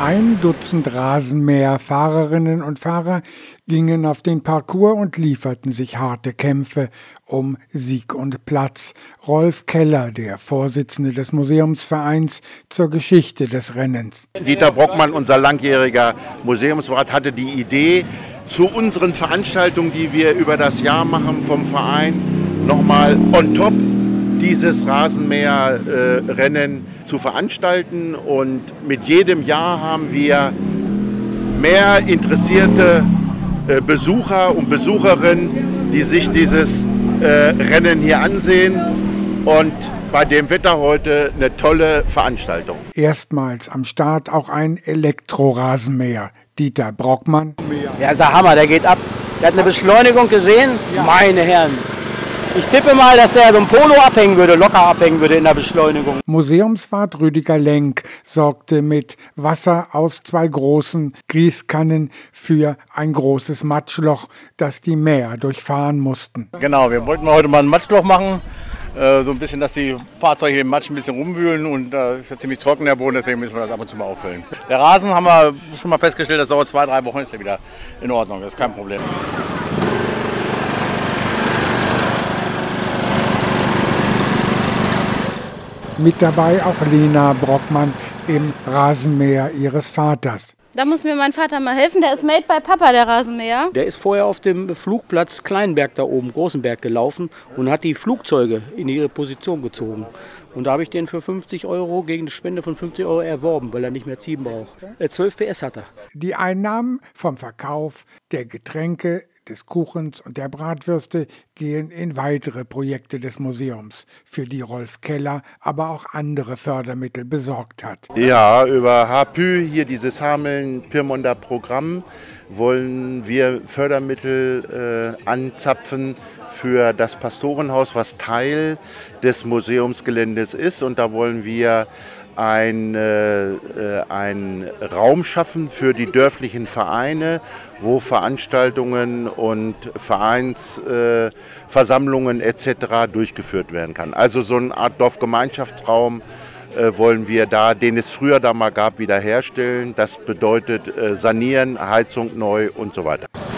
Ein Dutzend Rasenmäherfahrerinnen und Fahrer gingen auf den Parcours und lieferten sich harte Kämpfe um Sieg und Platz. Rolf Keller, der Vorsitzende des Museumsvereins, zur Geschichte des Rennens. Dieter Brockmann, unser langjähriger Museumsrat, hatte die Idee, zu unseren Veranstaltungen, die wir über das Jahr machen vom Verein, nochmal on top dieses Rasenmäherrennen zu veranstalten. Und mit jedem Jahr haben wir mehr interessierte Besucher und Besucherinnen, die sich dieses Rennen hier ansehen. Und bei dem Wetter heute eine tolle Veranstaltung. Erstmals am Start auch ein Elektrorasenmäher. Dieter Brockmann. Ja, der Hammer, der geht ab. Der hat eine Beschleunigung gesehen, ja. Meine Herren. Ich tippe mal, dass der so ein Polo abhängen würde, locker abhängen würde in der Beschleunigung. Museumswart Rüdiger Lenk sorgte mit Wasser aus 2 großen Gießkannen für ein großes Matschloch, das die Mäher durchfahren mussten. Genau, wir wollten heute mal ein Matschloch machen. So ein bisschen, dass die Fahrzeuge im Matsch ein bisschen rumwühlen und ist ja ziemlich trocken der Boden, deswegen müssen wir das ab und zu mal auffüllen. Der Rasen haben wir schon mal festgestellt, das dauert 2-3 Wochen, ist ja wieder in Ordnung, das ist kein Problem. Mit dabei auch Lena Brockmann im Rasenmäher ihres Vaters. Da muss mir mein Vater mal helfen, der ist made by Papa, der Rasenmäher. Der ist vorher auf dem Flugplatz Kleinberg da oben, Großenberg, gelaufen und hat die Flugzeuge in ihre Position gezogen. Und da habe ich den für 50 € gegen eine Spende von 50 € erworben, weil er nicht mehr ziehen braucht. 12 PS hat er. Die Einnahmen vom Verkauf der Getränke, des Kuchens und der Bratwürste gehen in weitere Projekte des Museums, für die Rolf Keller aber auch andere Fördermittel besorgt hat. Ja, über HPÜ, hier dieses Hameln-Pyrmonder Programm, wollen wir Fördermittel anzapfen für das Pastorenhaus, was Teil des Museumsgeländes ist. Und da wollen wir einen Raum schaffen für die dörflichen Vereine, wo Veranstaltungen und Vereinsversammlungen etc. durchgeführt werden kann. Also so eine Art Dorfgemeinschaftsraum wollen wir da, den es früher da mal gab, wiederherstellen. Das bedeutet sanieren, Heizung neu und so weiter.